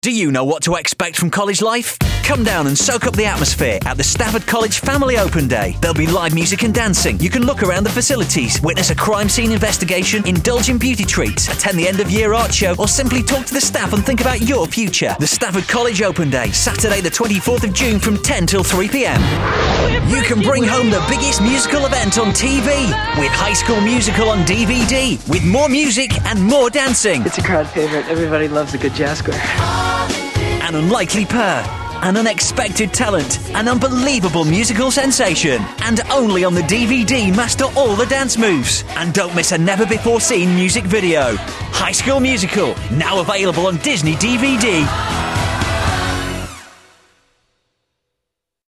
Do you know what to expect from college life? Come down and soak up the atmosphere at the Stafford College Family Open Day. There'll be live music and dancing. You can look around the facilities, witness a crime scene investigation, indulge in beauty treats, attend the end-of-year art show, or simply talk to the staff and think about your future. The Stafford College Open Day, Saturday the 24th of June from 10 till 3 p.m. You can bring home the biggest musical event on TV with High School Musical on DVD, with more music and more dancing. It's a crowd favorite. Everybody loves a good jazz square. An unlikely pair, an unexpected talent, an unbelievable musical sensation, and only on the DVD master all the dance moves. And don't miss a never-before-seen music video. High School Musical, now available on Disney DVD.